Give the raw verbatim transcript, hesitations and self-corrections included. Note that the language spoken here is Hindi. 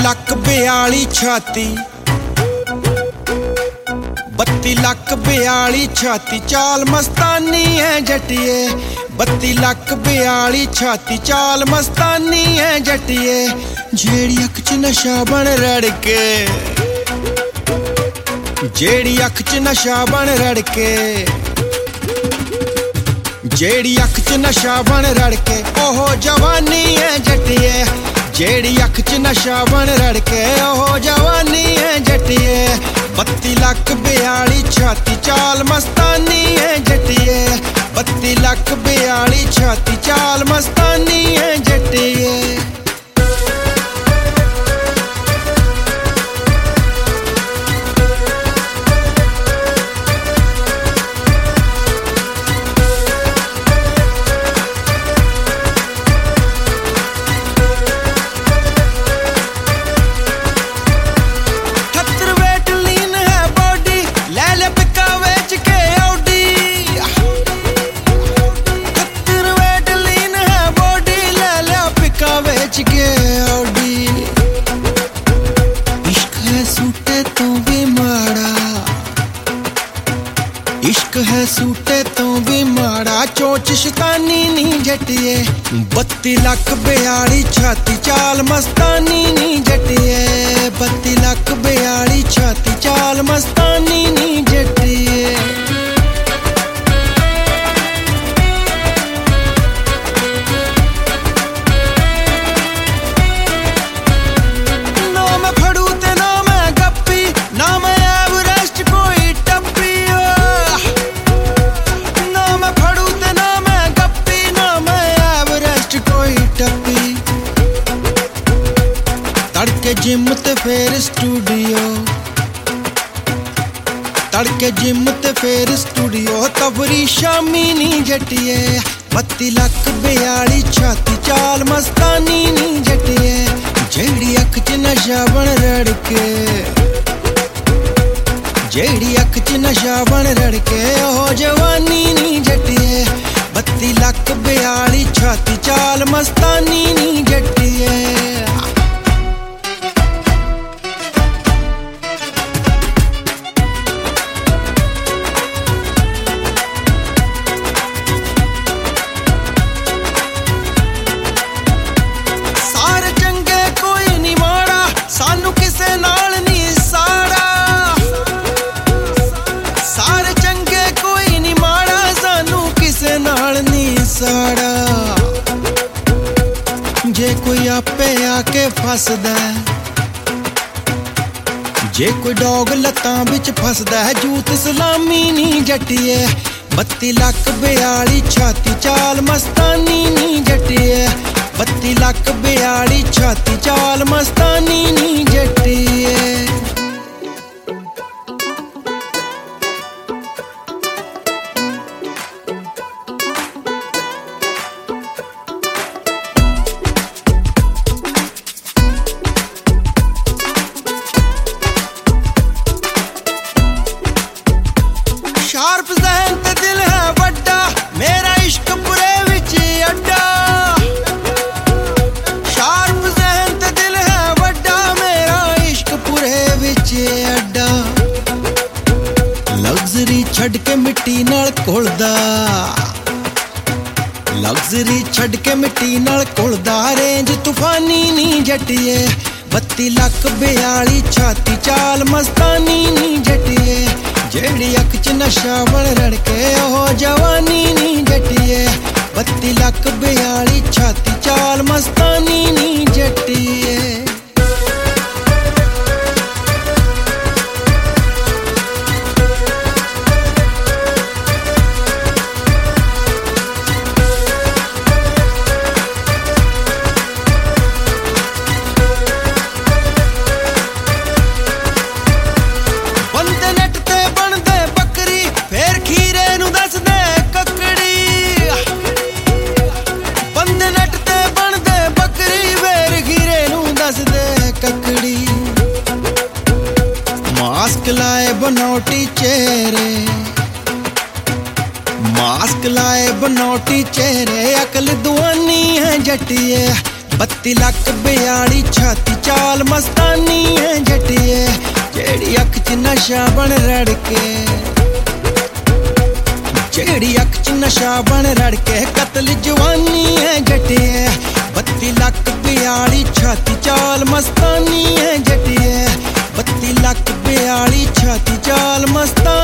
ਲੱਖ ਬਿਆਲੀ ਛਾਤੀ, ਬੱਤੀ ਲੱਖ ਬਿਆਲੀ ਛਾਤੀ, ਚਾਲ ਮਸਤਾਨੀ ਹੈ ਜੱਟੀਏ। ਬੱਤੀ ਲੱਖ ਬਿਆਲੀ ਛਾਤੀ, ਚਾਲ ਮਸਤਾਨੀ ਹੈ ਜੱਟੀਏ। ਜਿਹੜੀ ਅੱਖ 'ਚ ਨਸ਼ਾ ਬਣ ਰੜ ਕੇ, ਜਿਹੜੀ ਅੱਖ 'ਚ ਨਸ਼ਾ ਬਣ ਰੜ ਕੇ, ਜਿਹੜੀ ਅੱਖ 'ਚ ਨਸ਼ਾ ਬਣ ਰੜ ਕੇ, ਉਹ ਜਵਾਨੀ ਹੈ ਜੱਟੀਏ। ਜਿਹੜੀ ਅੱਖ 'ਚ ਨਸ਼ਾ ਬਣ ਰੜ ਕੇ, ਉਹ ਜਵਾਨੀ ਹੈ ਜੱਟੀਏ। ਬੱਤੀ ਲੱਖ ਬਿਆਲੀ ਛਾਤੀ, ਚਾਲ ਮਸਤਾਨੀ ਹੈ ਜੱਟੀਏ। ਬੱਤੀ ਲੱਖ ਬਿਆਲੀ ਛਾਤੀ, ਚਾਲ ਮਸਤਾਨੀ ਹੈ ਜੱਟੀਏ। इश्क है सूटे तो भी माड़ा, चोच शैतानी नी जट्टिए। बत्ती लख बियाली छाती, चाल मस्तानी नी जट्टिए। बत्ती लख बियाली छाती, चाल मस्तानी नी जट्टिए। तड़के जिम ते फिर स्टूडियो, तड़के जिम ते फिर स्टूडियो, तबरी शामी नी जट्टिए। बत्ती लख बियाली छाती, चाल मस्तानी नी जट्टिए। जेड़ी अख च नशा बन रड़ के, जेड़ी अख च नशा बन रड़ के, ओ जवानी नी जट्टिए। बत्ती लख बियाली छाती, चाल मस्तानी नी जट्टिए। जे कोई आपे आके फसदा है, जे कोई डॉग लत्तां बिच फसदा है, जूत सलामी नी जट्टिए। बत्ती लख बियाली छाती, चाल मस्तानी नी जट्टिए। बत्ती लख बियाली छाती, चाल मस्तानी नी जट्टिए। शार्प ज़हन ते दिल है वड्डा, मेरा इश्क पुरे विच अड्डा। शार्प ज़हन ते दिल है वड्डा, मेरा इश्क पुरे विच अड्डा। लग्जरी छड़ के मिट्टी नाल घुलदा, लग्जरी छड़ के मिट्टी नाल घुलदा, रेंज तूफानी नी जट्टिए। बत्ती लख बियाली छाती, चाल मस्तानी नी जट्टिए। जेड़ी अख च नशा बन रड़ के, ओ जवानी नी जट्टिए। बत्ती लख बियाली छाती, चाल मस्तानी नी जट्टिए। मास्क लाए बनौटी चेहरे, मास्क लाए बनौटी चेहरे, अकल दुआनी है जट्टिए। बत्ती लख बयाली छाती चाल मस्तानी है जटिए जेड़ी अख च नशा बन रड़के जेड़ी अख च नशा बन रड़के कतल जवानी है जटिए बत्ती लख बयाली छाती चाल मस्तानी है जटिए बत्ती लख बयाली छाती चाल मस्तानी